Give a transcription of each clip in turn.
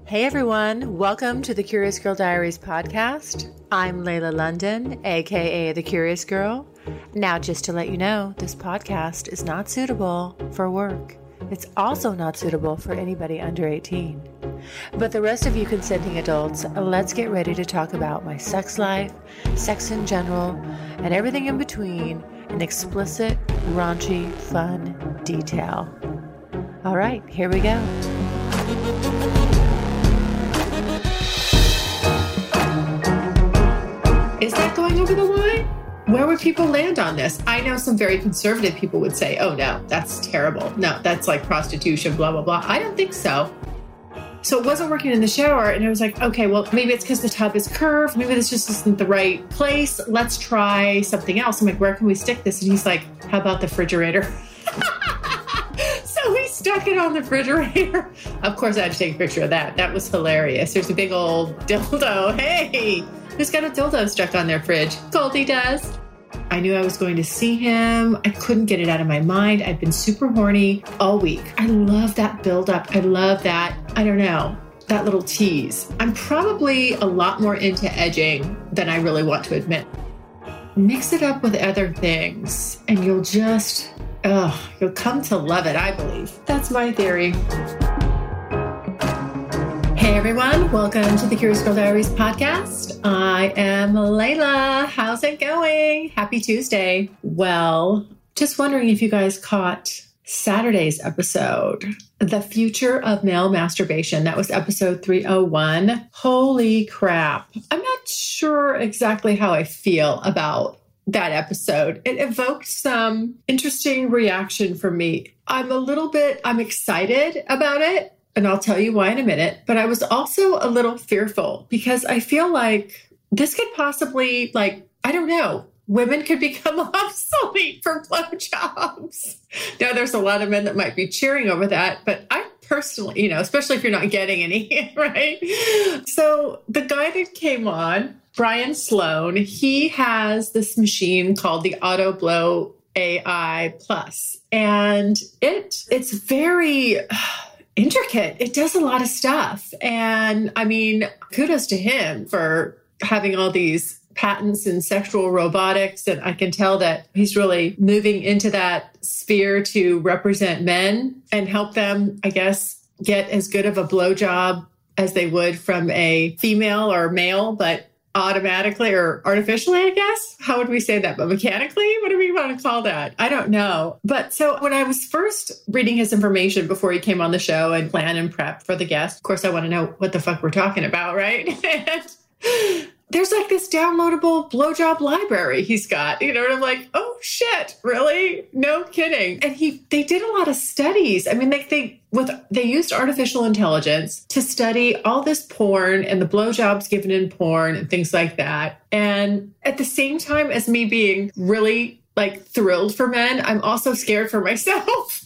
Hey everyone, welcome to the Curious Girl Diaries podcast. I'm Layla London, aka The Curious Girl. Now, just to let you know, this podcast is not suitable for work. It's also not suitable for anybody under 18. But the rest of you consenting adults, let's get ready to talk about my sex life, sex in general, and everything in between in explicit, raunchy, fun detail. All right, here we go. Is that going over the line? Where would people land on this? I know some very conservative people would say, oh no, that's terrible. No, that's like prostitution, blah, blah, blah. I don't think so. So it wasn't working in the shower. And I was like, okay, well, maybe it's because the tub is curved. Maybe this just isn't the right place. Let's try something else. I'm like, where can we stick this? And he's like, how about the refrigerator? So we stuck it on the refrigerator. Of course, I had to take a picture of that. That was hilarious. There's a big old dildo. Hey, who's got a dildo stuck on their fridge? Goldie does. I knew I was going to see him. I couldn't get it out of my mind. I'd been super horny all week. I love that buildup. I love that, I don't know, that little tease. I'm probably a lot more into edging than I really want to admit. Mix it up with other things and you'll just, you'll come to love it, I believe. That's my theory. Hey everyone, welcome to the Curious Girl Diaries podcast. I am Layla. How's it going? Happy Tuesday. Well, just wondering if you guys caught Saturday's episode, The Future of Male Masturbation. That was episode 301. Holy crap. I'm not sure exactly how I feel about that episode. It evoked some interesting reaction from me. I'm excited about it. And I'll tell you why in a minute. But I was also a little fearful because I feel like this could possibly, I don't know, women could become obsolete for blowjobs. Now, there's a lot of men that might be cheering over that, but I personally, especially if you're not getting any, right? So the guy that came on, Brian Sloan, he has this machine called the Auto Blow AI Plus. And it's very intricate. It does a lot of stuff. And I mean, kudos to him for having all these patents in sexual robotics. And I can tell that he's really moving into that sphere to represent men and help them, I guess, get as good of a blowjob as they would from a female or male, but automatically or artificially, I guess. How would we say that? But mechanically? What do we want to call that? I don't know. But so when I was first reading his information before he came on the show and plan and prep for the guest, of course, I want to know what the fuck we're talking about, right? And there's like this downloadable blowjob library he's got, and I'm like, oh shit, really? No kidding. And they did a lot of studies. I mean, they used artificial intelligence to study all this porn and the blowjobs given in porn and things like that. And at the same time as me being really thrilled for men, I'm also scared for myself.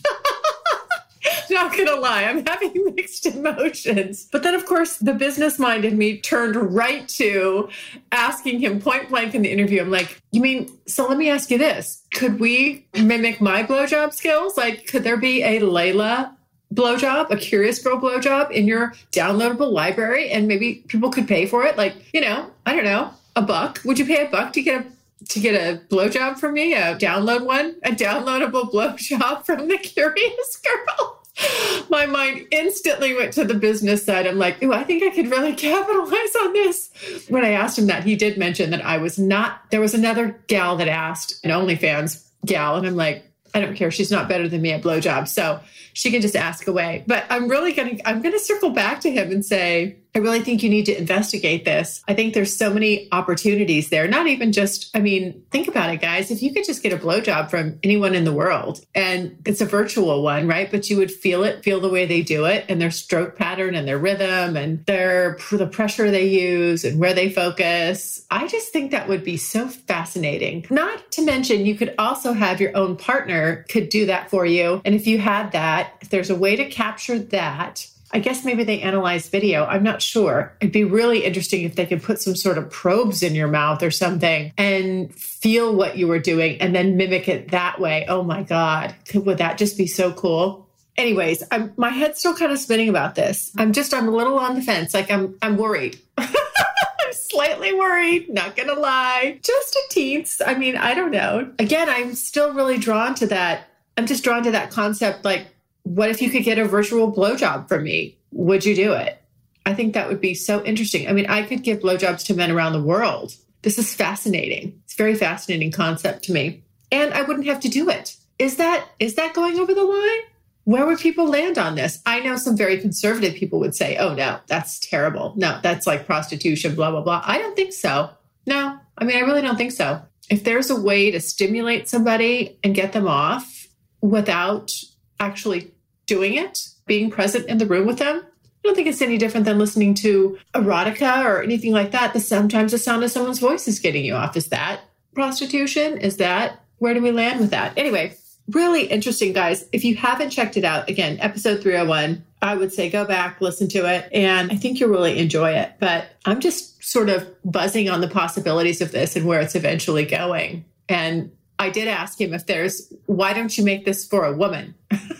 Not gonna lie, I'm having mixed emotions. But then, of course, the business mind in me turned right to asking him point blank in the interview. I'm like, so let me ask you this. Could we mimic my blowjob skills? Could there be a Layla blowjob, a Curious Girl blowjob in your downloadable library? And maybe people could pay for it. I don't know, $1. Would you pay $1 to get a blowjob from me, a downloadable blowjob from the Curious Girl? My mind instantly went to the business side. I'm like, ooh, I think I could really capitalize on this. When I asked him that, he did mention that there was another gal that asked, an OnlyFans gal, and I'm like, I don't care. She's not better than me at blowjobs, so she can just ask away. But I'm going to circle back to him and say, I really think you need to investigate this. I think there's so many opportunities there. Not even just, think about it, guys. If you could just get a blowjob from anyone in the world, and it's a virtual one, right? But you would feel the way they do it, and their stroke pattern and their rhythm and the pressure they use and where they focus. I just think that would be so fascinating. Not to mention, you could also have your own partner could do that for you. And if you had that, if there's a way to capture that, I guess maybe they analyze video. I'm not sure. It'd be really interesting if they could put some sort of probes in your mouth or something and feel what you were doing and then mimic it that way. Oh my God. Would that just be so cool? Anyways, my head's still kind of spinning about this. I'm a little on the fence. Like I'm worried. I'm slightly worried, not gonna lie. Just a teens. I mean, I don't know. Again, I'm still really drawn to that. I'm just drawn to that concept. Like, what if you could get a virtual blowjob from me? Would you do it? I think that would be so interesting. I mean, I could give blowjobs to men around the world. This is fascinating. It's a very fascinating concept to me. And I wouldn't have to do it. Is that going over the line? Where would people land on this? I know some very conservative people would say, oh, no, that's terrible. No, that's like prostitution, blah, blah, blah. I don't think so. No, I mean, I really don't think so. If there's a way to stimulate somebody and get them off without actually doing it, being present in the room with them, I don't think it's any different than listening to erotica or anything like that. Sometimes the sound of someone's voice is getting you off. Is that prostitution? Where do we land with that? Anyway, really interesting, guys. If you haven't checked it out, again, episode 301, I would say go back, listen to it, and I think you'll really enjoy it. But I'm just sort of buzzing on the possibilities of this and where it's eventually going. And I did ask him why don't you make this for a woman?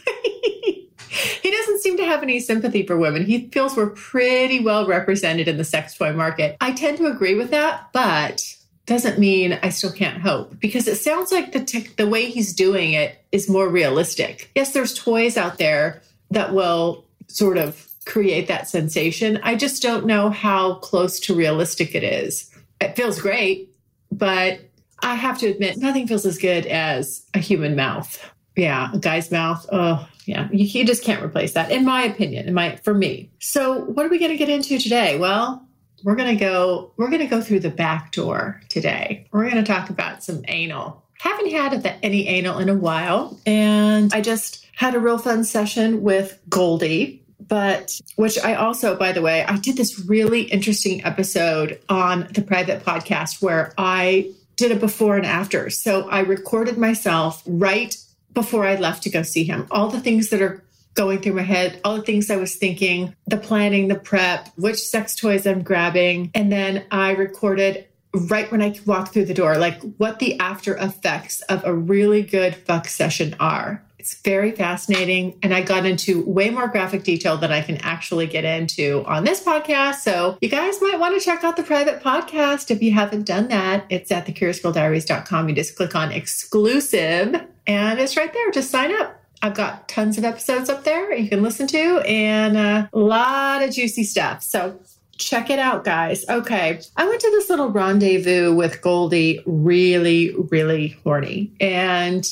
He doesn't seem to have any sympathy for women. He feels we're pretty well represented in the sex toy market. I tend to agree with that, but doesn't mean I still can't hope, because it sounds like the way he's doing it is more realistic. Yes, there's toys out there that will sort of create that sensation. I just don't know how close to realistic it is. It feels great, but I have to admit, nothing feels as good as a human mouth. Yeah, a guy's mouth. Oh, yeah. You just can't replace that, in my opinion, for me. So what are we going to get into today? Well, we're going to go through the back door today. We're going to talk about some anal. Haven't had any anal in a while. And I just had a real fun session with Goldie, which I also, by the way, I did this really interesting episode on the private podcast where I did a before and after. So I recorded myself right before I left to go see him. All the things that are going through my head, all the things I was thinking, the planning, the prep, which sex toys I'm grabbing. And then I recorded right when I walked through the door, like what the after effects of a really good fuck session are. It's very fascinating. And I got into way more graphic detail than I can actually get into on this podcast. So you guys might want to check out the private podcast if you haven't done that. It's at thecuriousgirldiaries.com. You just click on exclusive and it's right there. Just sign up. I've got tons of episodes up there you can listen to and a lot of juicy stuff. So check it out, guys. Okay. I went to this little rendezvous with Goldie, really, really horny. And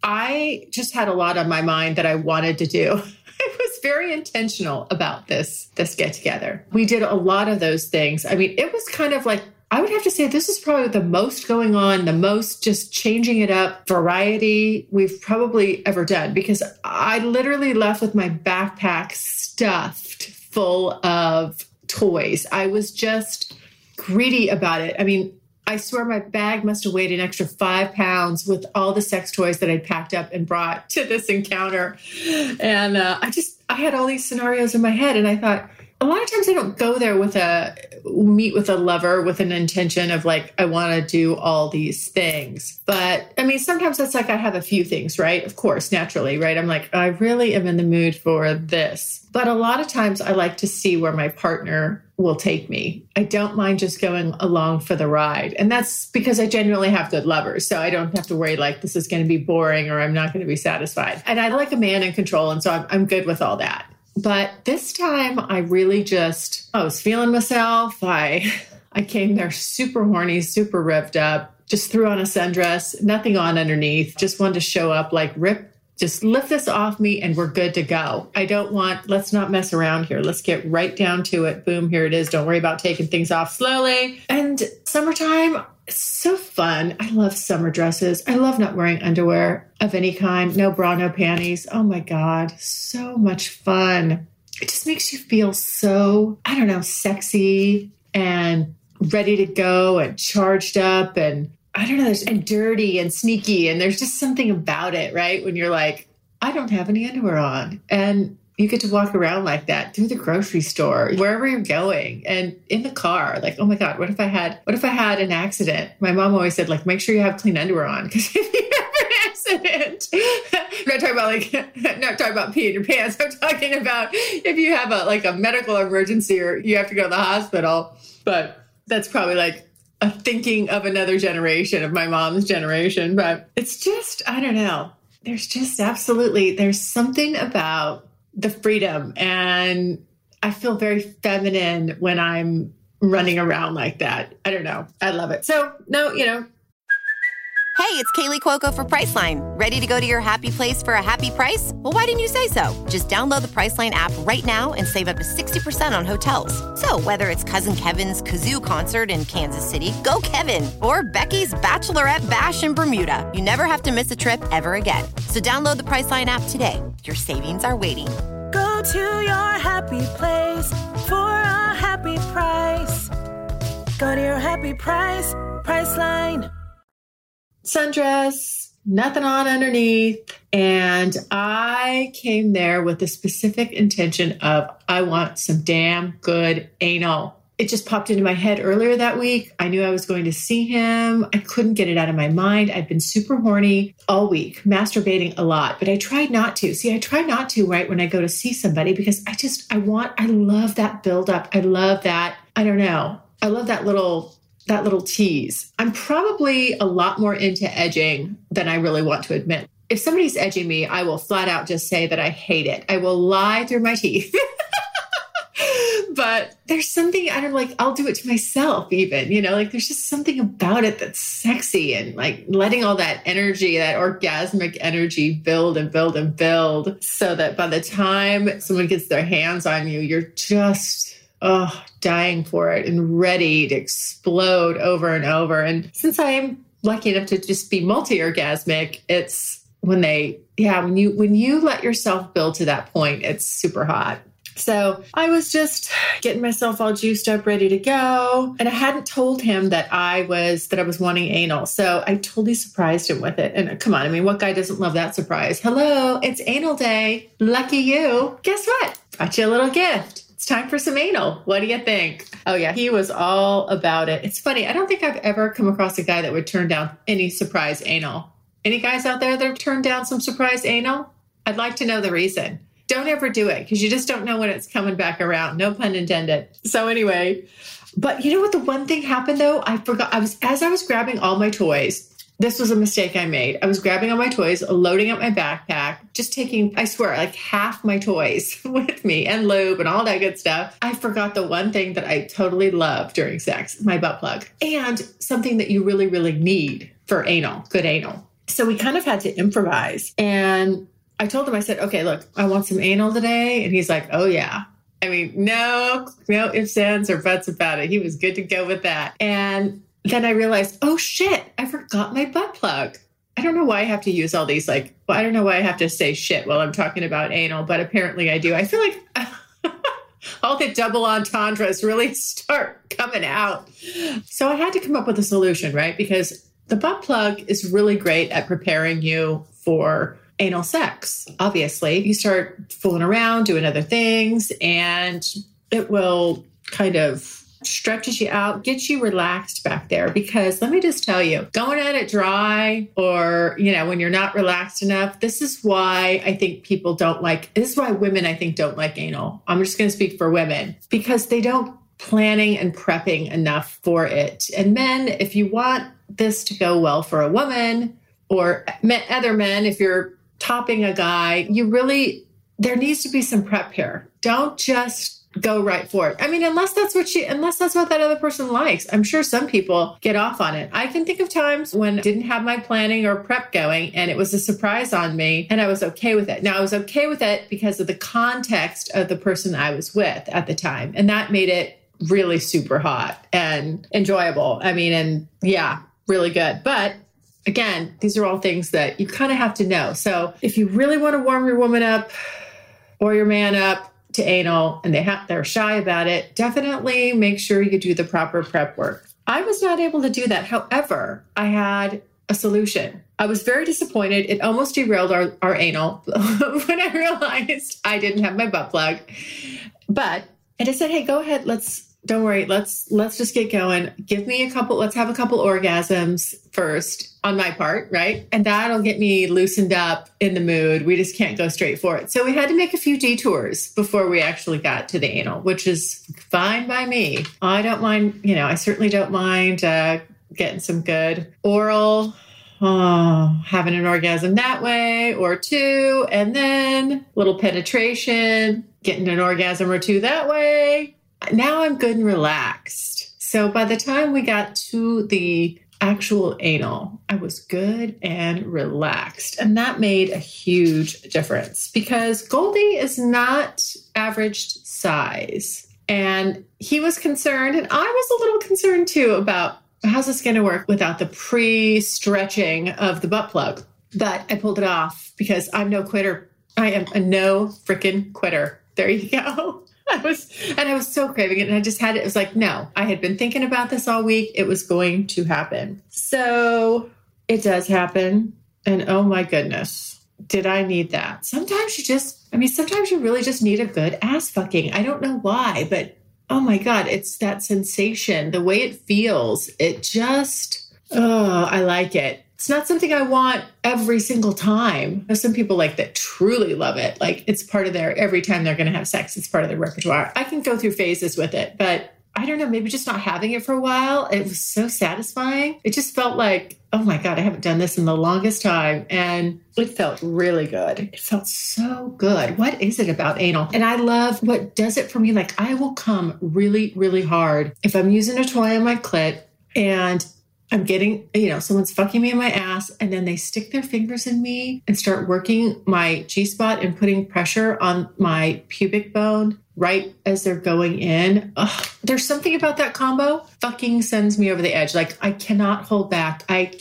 I just had a lot on my mind that I wanted to do. I was very intentional about this get together. We did a lot of those things. I mean, it was kind of like, I would have to say this is probably the most going on, the most just changing it up variety we've probably ever done, because I literally left with my backpack stuffed full of toys. I was just greedy about it. I mean, I swear my bag must have weighed an extra 5 pounds with all the sex toys that I packed up and brought to this encounter. And I had all these scenarios in my head. And I thought, a lot of times I don't go there meet with a lover with an intention of like, I want to do all these things. But I mean, sometimes it's like I have a few things, right? Of course, naturally, right? I'm like, I really am in the mood for this. But a lot of times I like to see where my partner will take me. I don't mind just going along for the ride. And that's because I genuinely have good lovers. So I don't have to worry like this is going to be boring or I'm not going to be satisfied. And I like a man in control. And so I'm good with all that. But this time I really I was feeling myself. I came there super horny, super revved up, just threw on a sundress, nothing on underneath, just wanted to show up like just lift this off me and we're good to go. Let's not mess around here. Let's get right down to it. Boom, here it is. Don't worry about taking things off slowly. And summertime, it's so fun. I love summer dresses. I love not wearing underwear of any kind. No bra, no panties. Oh my God. So much fun. It just makes you feel so, I don't know, sexy and ready to go and charged up and I don't know, and dirty and sneaky. And there's just something about it, right? When you're like, I don't have any underwear on. And you get to walk around like that through the grocery store, wherever you're going and in the car. Like, oh my God, what if I had an accident? My mom always said, like, make sure you have clean underwear on because if you have an accident, not talking about not talking about peeing your pants. I'm talking about if you have a medical emergency or you have to go to the hospital. But that's probably like a thinking of another generation, of my mom's generation. But it's just, I don't know. There's just there's something about the freedom. And I feel very feminine when I'm running around like that. I don't know. I love it. So, no, Hey, it's Kaylee Cuoco for Priceline. Ready to go to your happy place for a happy price? Well, why didn't you say so? Just download the Priceline app right now and save up to 60% on hotels. So whether it's Cousin Kevin's Kazoo Concert in Kansas City, go Kevin, or Becky's Bachelorette Bash in Bermuda, you never have to miss a trip ever again. So download the Priceline app today. Your savings are waiting. Go to your happy place for a happy price. Go to your happy price, Priceline. Sundress, nothing on underneath. And I came there with the specific intention of, I want some damn good anal. It just popped into my head earlier that week. I knew I was going to see him. I couldn't get it out of my mind. I've been super horny all week, masturbating a lot, but I tried not to. See, I try not to right when I go to see somebody because I love that buildup. I love that. I don't know. I love that little tease. I'm probably a lot more into edging than I really want to admit. If somebody's edging me, I will flat out just say that I hate it. I will lie through my teeth. But there's something, I don't like, I'll do it to myself even, there's just something about it that's sexy and like letting all that energy, that orgasmic energy build and build and build so that by the time someone gets their hands on you, you're just dying for it and ready to explode over and over. And since I'm lucky enough to just be multi-orgasmic, it's when you let yourself build to that point, it's super hot. So I was just getting myself all juiced up, ready to go. And I hadn't told him that I was wanting anal. So I totally surprised him with it. And come on, I mean, what guy doesn't love that surprise? Hello, it's anal day. Lucky you. Guess what? Got you a little gift. It's time for some anal. What do you think? Oh yeah, he was all about it. It's funny. I don't think I've ever come across a guy that would turn down any surprise anal. Any guys out there that have turned down some surprise anal? I'd like to know the reason. Don't ever do it because you just don't know when it's coming back around. No pun intended. So anyway, but you know what? The one thing happened though, I forgot. As I was grabbing all my toys, this was a mistake I made. I was grabbing all my toys, loading up my backpack, just taking, I swear, like half my toys with me and lube and all that good stuff. I forgot the one thing that I totally love during sex, my butt plug, and something that you really, really need for anal, good anal. So we kind of had to improvise. And I told him, I said, okay, look, I want some anal today. And he's like, oh yeah. I mean, no ifs, ands, or buts about it. He was good to go with that. And then I realized, oh shit, I forgot my butt plug. I don't know why I have to use all these, I don't know why I have to say shit while I'm talking about anal, but apparently I do. I feel like all the double entendres really start coming out. So I had to come up with a solution, right? Because the butt plug is really great at preparing you for anal sex. Obviously, you start fooling around, doing other things, and it will kind of stretches you out, gets you relaxed back there. Because let me just tell you, going at it dry or, when you're not relaxed enough, this is why I think this is why women, I think, don't like anal. I'm just going to speak for women because they don't planning and prepping enough for it. And men, if you want this to go well for a woman or other men, if you're topping a guy, there needs to be some prep here. Don't just go right for it. I mean, unless that's what that other person likes. I'm sure some people get off on it. I can think of times when I didn't have my planning or prep going and it was a surprise on me and I was okay with it. Now I was okay with it because of the context of the person I was with at the time. And that made it really super hot and enjoyable. I mean, and yeah, really good. But again, these are all things that you kind of have to know. So if you really want to warm your woman up or your man up to anal and they're shy about it, definitely make sure you do the proper prep work. I was not able to do that. However, I had a solution. I was very disappointed. It almost derailed our anal when I realized I didn't have my butt plug. But I just said, hey, go ahead. Let's don't worry. Let's just get going. Let's have a couple orgasms first on my part, right? And that'll get me loosened up in the mood. We just can't go straight for it. So we had to make a few detours before we actually got to the anal, which is fine by me. I don't mind, I certainly don't mind getting some good oral, having an orgasm that way or two, and then a little penetration, getting an orgasm or two that way. Now I'm good and relaxed. So by the time we got to the actual anal, I was good and relaxed. And that made a huge difference because Goldie is not average size. And he was concerned, and I was a little concerned too about how's this going to work without the pre-stretching of the butt plug. But I pulled it off because I'm no quitter. I am a no freaking quitter. There you go. I was so craving it. And I just had it. It was like, no, I had been thinking about this all week. It was going to happen. So it does happen. And oh my goodness, did I need that? Sometimes you really just need a good ass fucking. I don't know why, but oh my God, it's that sensation, the way it feels. It just, I like it. It's not something I want every single time. There's some people like that truly love it. Like it's part of every time they're going to have sex, it's part of their repertoire. I can go through phases with it, but I don't know, maybe just not having it for a while. It was so satisfying. It just felt like, oh my God, I haven't done this in the longest time. And it felt really good. It felt so good. What is it about anal? And I love what does it for me. Like I will come really, really hard if I'm using a toy on my clit and I'm getting, someone's fucking me in my ass and then they stick their fingers in me and start working my G-spot and putting pressure on my pubic bone right as they're going in. Ugh, there's something about that combo fucking sends me over the edge. Like I cannot hold back.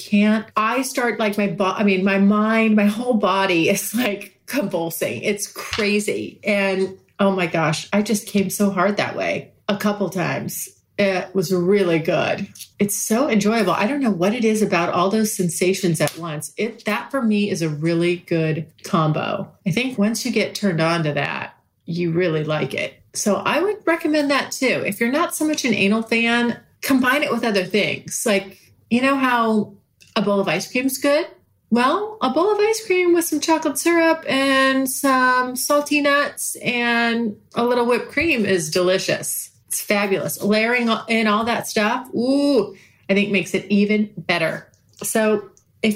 I start like my mind, my whole body is like convulsing. It's crazy. And oh my gosh, I just came so hard that way a couple times. It was really good. It's so enjoyable. I don't know what it is about all those sensations at once. That for me is a really good combo. I think once you get turned on to that, you really like it. So I would recommend that too. If you're not so much an anal fan, combine it with other things. Like, you know how a bowl of ice cream is good? Well, a bowl of ice cream with some chocolate syrup and some salty nuts and a little whipped cream is delicious. It's fabulous. Layering in all that stuff, I think makes it even better. So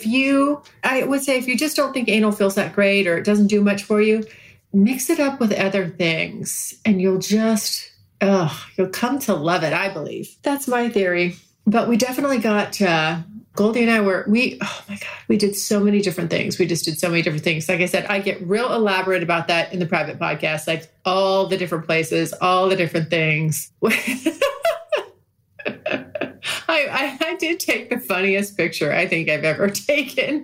I would say if you just don't think anal feels that great or it doesn't do much for you, mix it up with other things and you'll come to love it, I believe. That's my theory. But we definitely got, Goldie and I we did so many different things. We just did so many different things. Like I said, I get real elaborate about that in the private podcast, like all the different places, all the different things. I did take the funniest picture I think I've ever taken.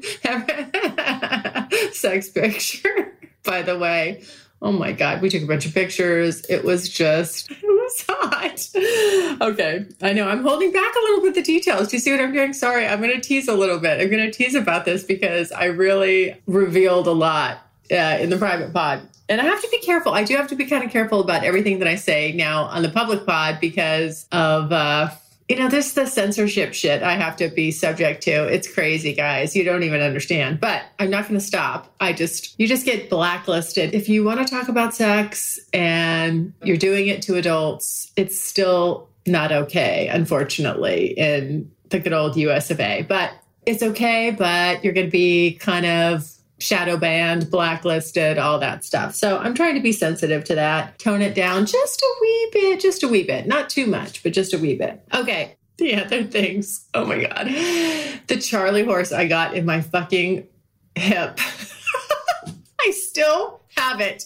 Sex picture, by the way. Oh my God, we took a bunch of pictures. It was hot. Okay, I know I'm holding back a little bit the details. Do you see what I'm doing? Sorry, I'm going to tease a little bit. I'm going to tease about this because I really revealed a lot in the private pod. And I have to be careful. I do have to be kind of careful about everything that I say now on the public pod because of... there's the censorship shit I have to be subject to. It's crazy, guys. You don't even understand. But I'm not going to stop. You just get blacklisted. If you want to talk about sex and you're doing it to adults, it's still not okay, unfortunately, in the good old US of A. But it's okay, but you're going to be kind of shadow banned, blacklisted, all that stuff. So I'm trying to be sensitive to that, tone it down just a wee bit, not too much, but just a wee bit. Okay. The other things. Oh my God. The Charlie horse I got in my fucking hip. I still have it.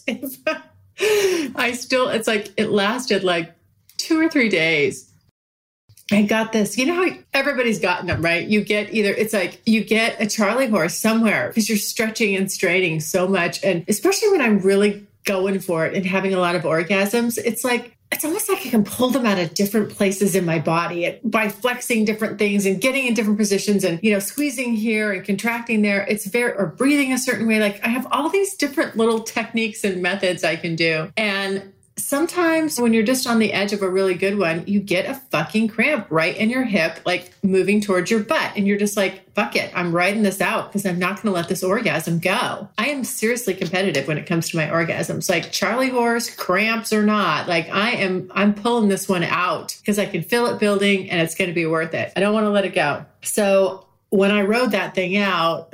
It's like, it lasted like 2 or 3 days. I got this. You know how everybody's gotten them, right? You get a Charlie horse somewhere because you're stretching and straining so much. And especially when I'm really going for it and having a lot of orgasms, it's almost like I can pull them out of different places in my body by flexing different things and getting in different positions and, squeezing here and contracting there. Or breathing a certain way. Like I have all these different little techniques and methods I can do. And sometimes when you're just on the edge of a really good one, you get a fucking cramp right in your hip, like moving towards your butt. And you're just like, fuck it, I'm riding this out because I'm not going to let this orgasm go. I am seriously competitive when it comes to my orgasms, like Charlie horse, cramps or not. Like I'm pulling this one out because I can feel it building and it's going to be worth it. I don't want to let it go. So when I rode that thing out,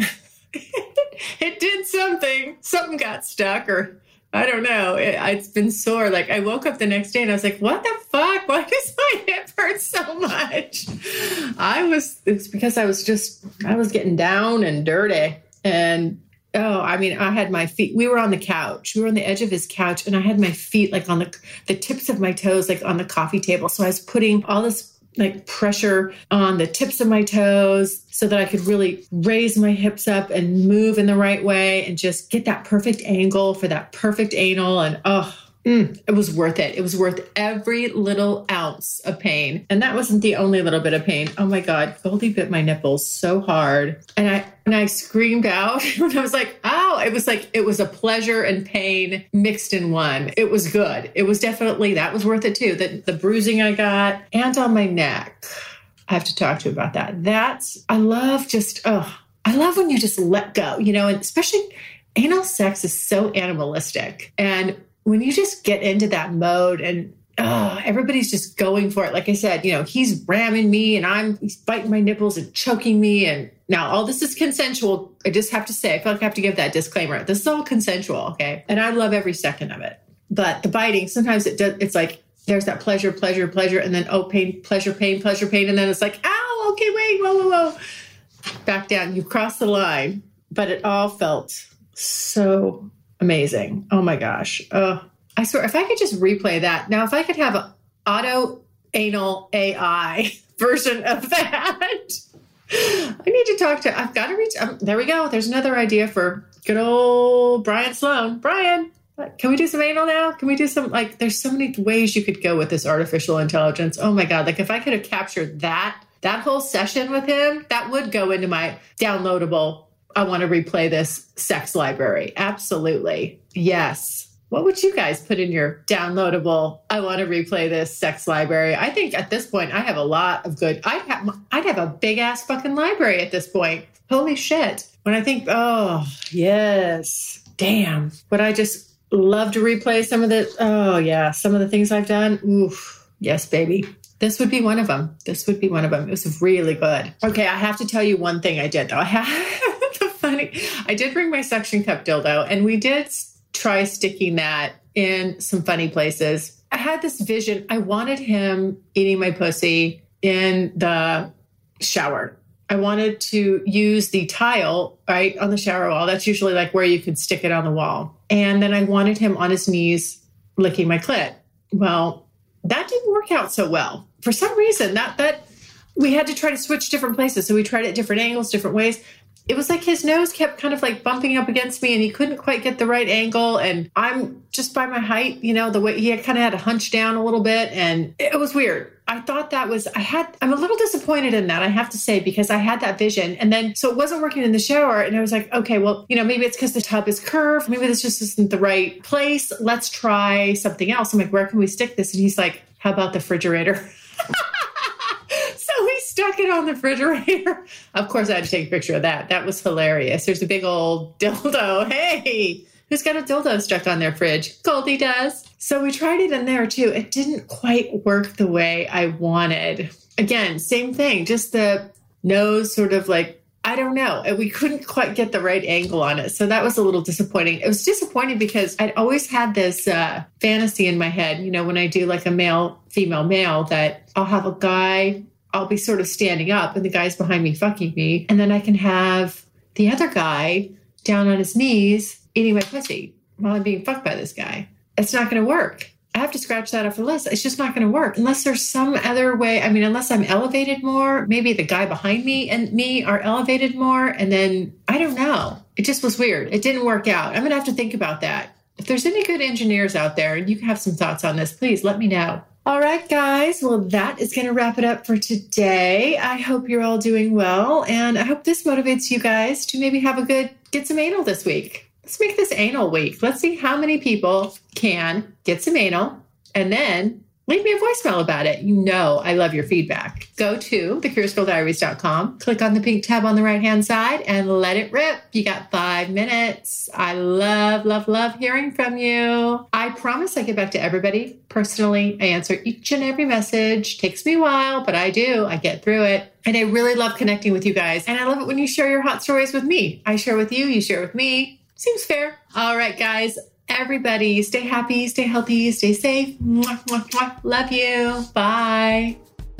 it did something. Something got stuck or I don't know. It's been sore. Like I woke up the next day and I was like, what the fuck? Why does my hip hurt so much? It's because I was getting down and dirty. And I had my feet. We were on the couch. We were on the edge of his couch and I had my feet like on the tips of my toes, like on the coffee table. So I was putting all this like pressure on the tips of my toes so that I could really raise my hips up and move in the right way and just get that perfect angle for that perfect anal. And it was worth it. It was worth every little ounce of pain. And that wasn't the only little bit of pain. Oh my God, Goldie bit my nipples so hard. And I screamed out and I was like, ow, it was a pleasure and pain mixed in one. It was good. It was definitely, that was worth it too. The bruising I got and on my neck. I have to talk to you about that. I love when you just let go, and especially anal sex is so animalistic. And when you just get into that mode and everybody's just going for it. Like I said, he's ramming me and he's biting my nipples and choking me. And now all this is consensual. I just have to say, I feel like I have to give that disclaimer. This is all consensual. Okay. And I love every second of it, but the biting, sometimes it's like, there's that pleasure. And then, pain, pleasure, pain. And then it's like, ow, okay, wait, whoa. Back down. You cross the line, but it all felt so amazing. Oh my gosh. I swear, if I could just replay that. Now, if I could have an auto anal AI version of that, I need to talk to, I've got to reach, there we go. There's another idea for good old Brian Sloan. Brian, can we do some anal now? Can we do some, there's so many ways you could go with this artificial intelligence. Oh my God. Like if I could have captured that whole session with him, that would go into my downloadable, I want to replay this sex library. Absolutely. Yes. What would you guys put in your downloadable, I want to replay this sex library? I think at this point, I have a lot of good, I'd have a big ass fucking library at this point. Holy shit. When I think, oh, yes, damn. Would I just love to replay some of the things I've done? Oof. Yes, baby. This would be one of them. It was really good. Okay. I have to tell you one thing I did though. I did bring my suction cup dildo and we did try sticking that in some funny places. I had this vision. I wanted him eating my pussy in the shower. I wanted to use the tile right on the shower wall. That's usually like where you could stick it on the wall. And then I wanted him on his knees licking my clit. Well, that didn't work out so well. For some reason, that we had to try to switch different places. So we tried it different angles, different ways. It was like his nose kept kind of like bumping up against me and he couldn't quite get the right angle. And I'm just by my height, the way he kind of had to hunch down a little bit. And it was weird. I thought I'm a little disappointed in that, I have to say, because I had that vision. And then, so it wasn't working in the shower. And I was like, okay, well, maybe it's because the tub is curved. Maybe this just isn't the right place. Let's try something else. I'm like, where can we stick this? And he's like, how about the refrigerator? So we stuck it on the refrigerator. Of course, I had to take a picture of that. That was hilarious. There's a big old dildo. Hey, who's got a dildo stuck on their fridge? Goldie does. So we tried it in there too. It didn't quite work the way I wanted. Again, same thing. Just the nose sort of like, I don't know. We couldn't quite get the right angle on it. So that was a little disappointing. It was disappointing because I'd always had this fantasy in my head, when I do like a male, female, male, that I'll have a guy, I'll be sort of standing up and the guy's behind me fucking me. And then I can have the other guy down on his knees eating my pussy while I'm being fucked by this guy. It's not going to work. I have to scratch that off the list. It's just not going to work unless there's some other way. I mean, unless I'm elevated more, maybe the guy behind me and me are elevated more. And then I don't know. It just was weird. It didn't work out. I'm going to have to think about that. If there's any good engineers out there and you have some thoughts on this, please let me know. All right, guys. Well, that is going to wrap it up for today. I hope you're all doing well. And I hope this motivates you guys to maybe get some anal this week. let's make this anal week. Let's see how many people can get some anal and then leave me a voicemail about it. You know I love your feedback. Go to thecuriousgirldiaries.com, click on the pink tab on the right-hand side, and let it rip. You got 5 minutes. I love, love, love hearing from you. I promise I get back to everybody personally. I answer each and every message. Takes me a while, but I do. I get through it. And I really love connecting with you guys. And I love it when you share your hot stories with me. I share with you, you share with me. Seems fair. All right, guys. Everybody, stay happy, stay healthy, stay safe. Mwah, mwah, mwah. Love you. Bye.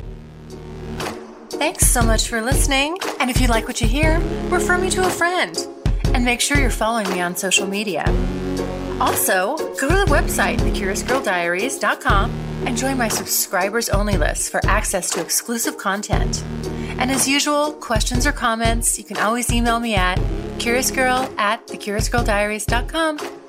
Thanks so much for listening. And if you like what you hear, refer me to a friend. And make sure you're following me on social media. Also, go to the website, thecuriousgirldiaries.com, and join my subscribers-only list for access to exclusive content. And as usual, questions or comments, you can always email me at curiousgirl@thecuriousgirldiaries.com.